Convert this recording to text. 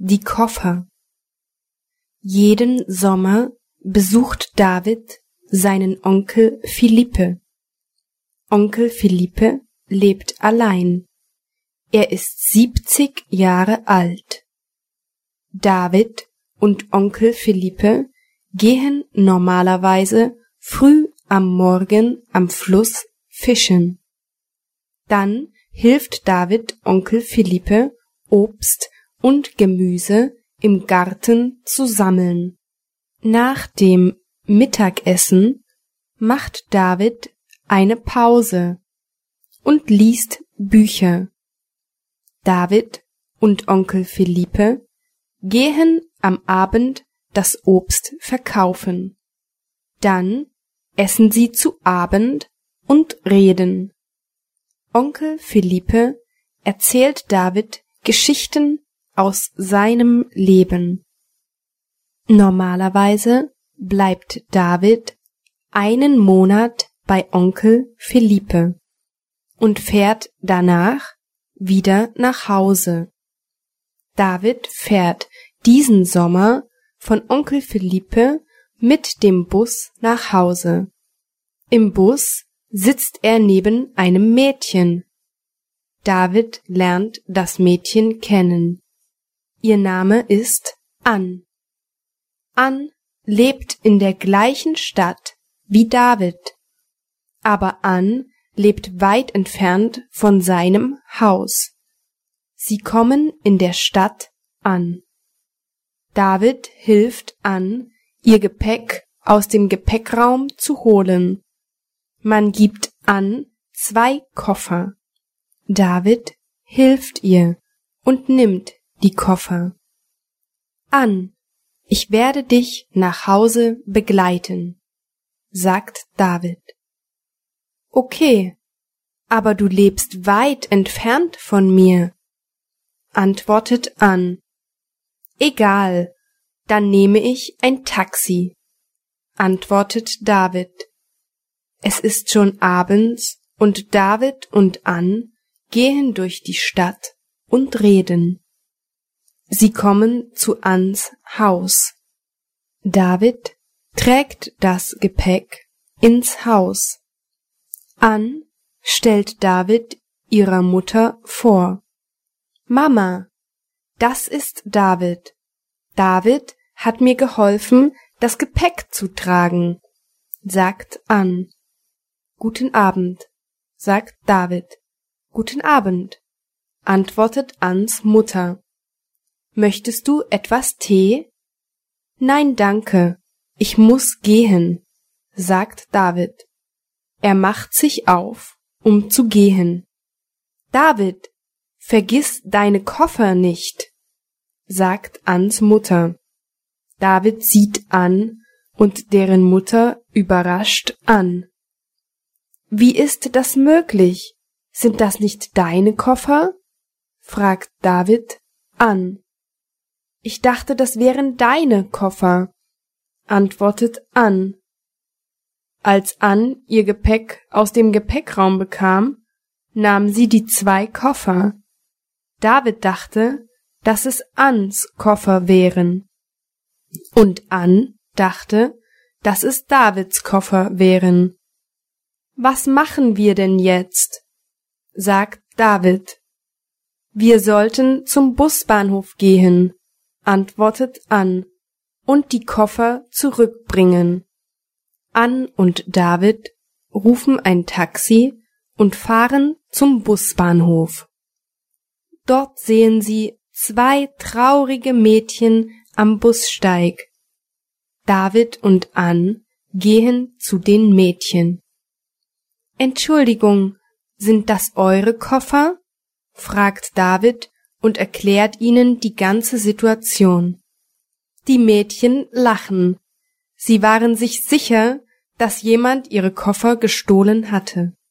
Die Koffer. Jeden Sommer besucht David seinen Onkel Philippe. Onkel Philippe lebt allein. Er ist 70 Jahre alt. David und Onkel Philippe gehen normalerweise früh am Morgen am Fluss fischen. Dann hilft David Onkel Philippe, Obst und Gemüse im Garten zu sammeln. Nach dem Mittagessen macht David eine Pause und liest Bücher. David und Onkel Philippe gehen am Abend das Obst verkaufen. Dann essen sie zu Abend und reden. Onkel Philippe erzählt David Geschichten aus seinem Leben. Normalerweise bleibt David einen Monat bei Onkel Philippe und fährt danach wieder nach Hause. David fährt diesen Sommer von Onkel Philippe mit dem Bus nach Hause. Im Bus sitzt er neben einem Mädchen. David lernt das Mädchen kennen. Ihr Name ist Ann. Ann lebt in der gleichen Stadt wie David, aber Ann lebt weit entfernt von seinem Haus. Sie kommen in der Stadt an. David hilft Ann, ihr Gepäck aus dem Gepäckraum zu holen. Man gibt Ann 2 Koffer. David hilft ihr und nimmt die Koffer. Ann, ich werde dich nach Hause begleiten, sagt David. Okay, aber du lebst weit entfernt von mir, antwortet Ann. Egal, dann nehme ich ein Taxi, antwortet David. Es ist schon abends und David und Ann gehen durch die Stadt und reden. Sie kommen zu Anns Haus. David trägt das Gepäck ins Haus. Ann stellt David ihrer Mutter vor. Mama, das ist David. David hat mir geholfen, das Gepäck zu tragen, sagt Ann. Guten Abend, sagt David. Guten Abend, antwortet Anns Mutter. Möchtest du etwas Tee? Nein, danke, ich muss gehen, sagt David. Er macht sich auf, um zu gehen. David, vergiss deine Koffer nicht, sagt Anns Mutter. David sieht Ann und deren Mutter überrascht an. Wie ist das möglich? Sind das nicht deine Koffer? Fragt David Ann. Ich dachte, das wären deine Koffer, antwortet Ann. Als Ann ihr Gepäck aus dem Gepäckraum bekam, nahm sie die 2 Koffer. David dachte, dass es Anns Koffer wären. Und Ann dachte, dass es Davids Koffer wären. Was machen wir denn jetzt? Sagt David. Wir sollten zum Busbahnhof gehen, antwortet Ann, und die Koffer zurückbringen. Ann und David rufen ein Taxi und fahren zum Busbahnhof. Dort sehen sie 2 traurige Mädchen am Bussteig. David und Ann gehen zu den Mädchen. Entschuldigung, sind das eure Koffer? Fragt David und erklärt ihnen die ganze Situation. Die Mädchen lachen. Sie waren sich sicher, dass jemand ihre Koffer gestohlen hatte.